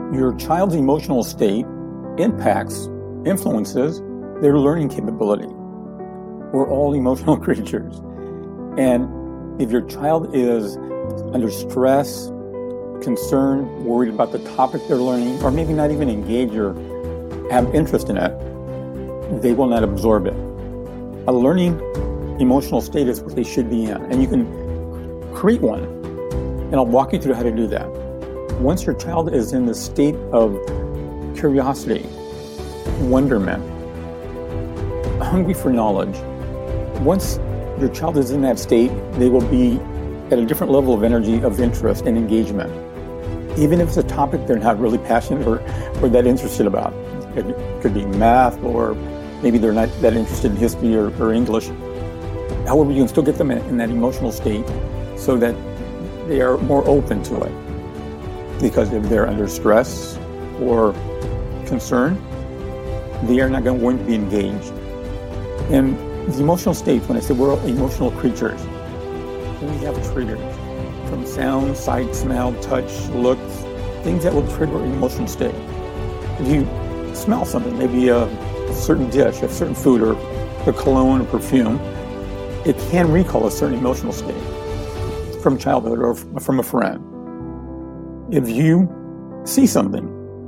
Your child's emotional state influences their learning capability. We're all emotional creatures. And if your child is under stress, concerned, worried about the topic they're learning, or maybe not even engaged or have interest in it, they will not absorb it. A learning emotional state is what they should be in, and you can create one. And I'll walk you through how to do that. Once your child is in the state of curiosity, wonderment, hungry for knowledge, once your child is in that state, they will be at a different level of energy, of interest and engagement. Even if it's a topic they're not really passionate or that interested about. It could be math, or maybe they're not that interested in history or English. However, you can still get them in that emotional state so that they are more open to it. Because if they're under stress or concern, they are not going to be engaged. And the emotional states, when I say we're all emotional creatures, we have triggers from sound, sight, smell, touch, looks, things that will trigger an emotional state. If you smell something, maybe a certain dish, a certain food, or a cologne or perfume, it can recall a certain emotional state from childhood or from a friend. If you see something,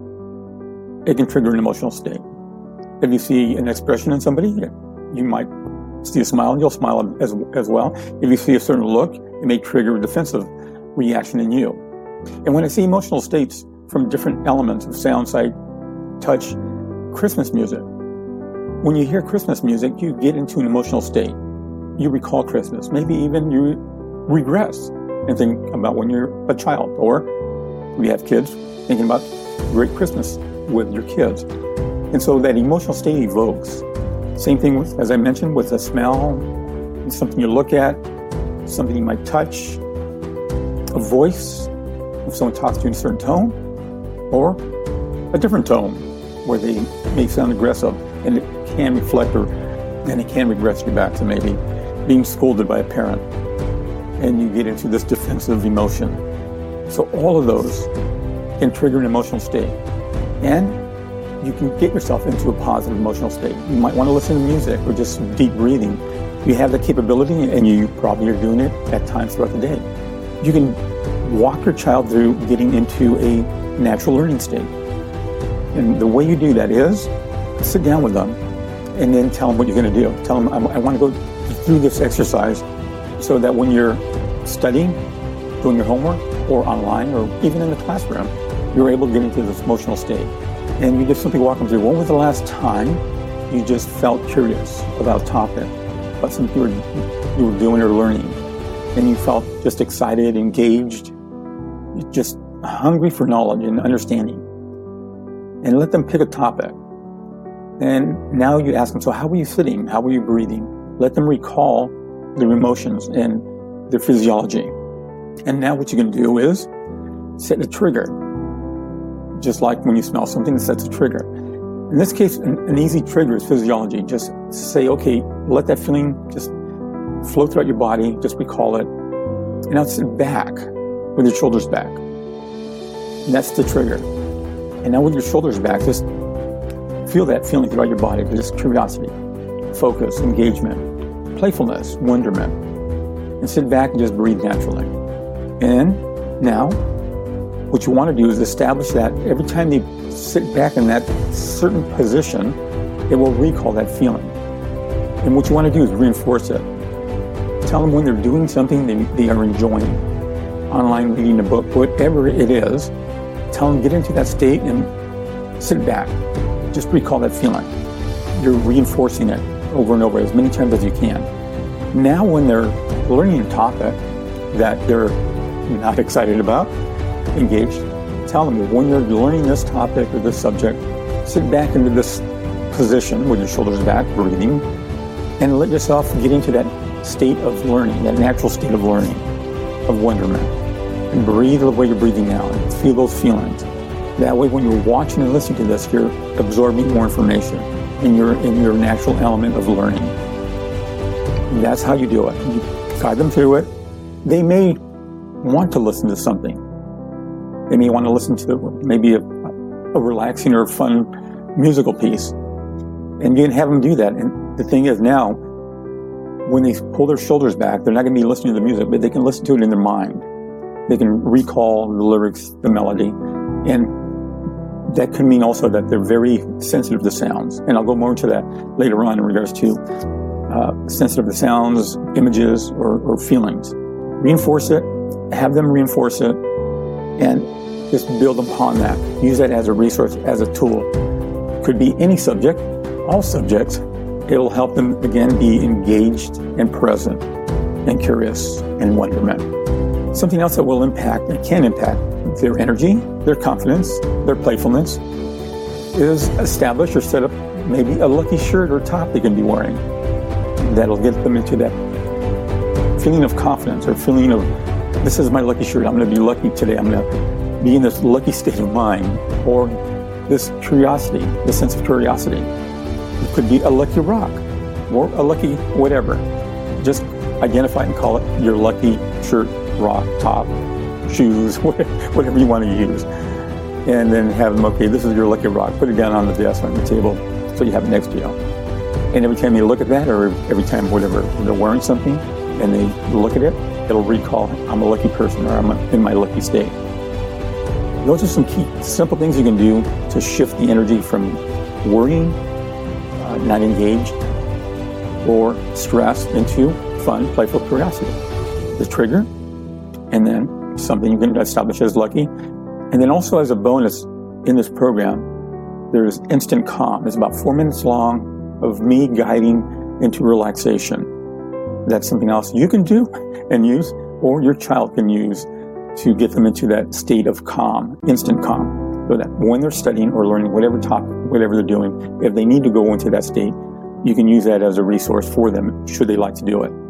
it can trigger an emotional state. If you see an expression in somebody, you might see a smile and you'll smile as well. If you see a certain look, it may trigger a defensive reaction in you. And when I see emotional states from different elements of sound, sight, touch, Christmas music, when you hear Christmas music, you get into an emotional state. You recall Christmas. Maybe even you regress and think about when you're a child, or we have kids thinking about great Christmas with your kids. And so that emotional state evokes. Same thing with, as I mentioned, with a smell, something you look at, something you might touch, a voice, if someone talks to you in a certain tone, or a different tone where they may sound aggressive, and it can reflect and it can regress you back to maybe being scolded by a parent, and you get into this defensive emotion. So all of those can trigger an emotional state. And you can get yourself into a positive emotional state. You might want to listen to music or just deep breathing. You have the capability, and you probably are doing it at times throughout the day. You can walk your child through getting into a natural learning state. And the way you do that is sit down with them and then tell them what you're going to do. Tell them, I want to go through this exercise so that when you're studying, doing your homework, or online, or even in the classroom, you're able to get into this emotional state. And you just simply walk them through, when was the last time you just felt curious about a topic, about something you were doing or learning, and you felt just excited, engaged, just hungry for knowledge and understanding. And let them pick a topic. And now you ask them, so how were you sitting? How were you breathing? Let them recall their emotions and their physiology. And now what you're going to do is set a trigger. Just like when you smell something, it sets a trigger. In this case, an easy trigger is physiology. Just say, okay, let that feeling just flow throughout your body. Just recall it. And now sit back with your shoulders back. And that's the trigger. And now with your shoulders back, just feel that feeling throughout your body. Just curiosity, focus, engagement, playfulness, wonderment. And sit back and just breathe naturally. And now, what you want to do is establish that every time they sit back in that certain position, it will recall that feeling. And what you want to do is reinforce it. Tell them when they're doing something they are enjoying, online reading a book, whatever it is, tell them get into that state and sit back. Just recall that feeling. You're reinforcing it over and over as many times as you can. Now when they're learning a topic that they're not excited about, engaged, tell them when you're learning this topic or this subject, sit back into this position with your shoulders back, breathing, and let yourself get into that state of learning, that natural state of learning, of wonderment. And breathe the way you're breathing now and feel those feelings. That way when you're watching and listening to this, you're absorbing more information and you're in your natural element of learning. And that's how you do it. You guide them through it. They may want to listen to something. They may want to listen to maybe a a relaxing or fun musical piece. And you can have them do that. And the thing is now, when they pull their shoulders back, they're not going to be listening to the music, but they can listen to it in their mind. They can recall the lyrics, the melody, and that could mean also that they're very sensitive to sounds. And I'll go more into that later on in regards to sensitive to sounds, images, or feelings. Reinforce it, have them reinforce it, and just build upon that. Use that as a resource, as a tool. Could be any subject, all subjects. It'll help them, again, be engaged and present and curious and wonderment. Something else that will impact and can impact their energy, their confidence, their playfulness is establish or set up maybe a lucky shirt or top they can be wearing. That'll get them into that feeling of confidence or feeling of, this is my lucky shirt. I'm going to be lucky today. I'm going to be in this lucky state of mind, or this curiosity, this sense of curiosity. It could be a lucky rock or a lucky whatever. Just identify and call it your lucky shirt, rock, top, shoes, whatever you want to use. And then have them, okay, this is your lucky rock. Put it down on the desk, on the table, so you have it next to you. And every time you look at that, or every time whatever, they're wearing something and they look at it, it'll recall, I'm a lucky person, or I'm in my lucky state. Those are some key, simple things you can do to shift the energy from worrying, not engaged, or stress into fun, playful curiosity. The trigger, and then something you can establish as lucky. And then also as a bonus in this program, there's instant calm. It's about 4 minutes long of me guiding into relaxation. That's something else you can do and use, or your child can use to get them into that state of calm, instant calm. So that when they're studying or learning whatever topic, whatever they're doing, if they need to go into that state, you can use that as a resource for them should they like to do it.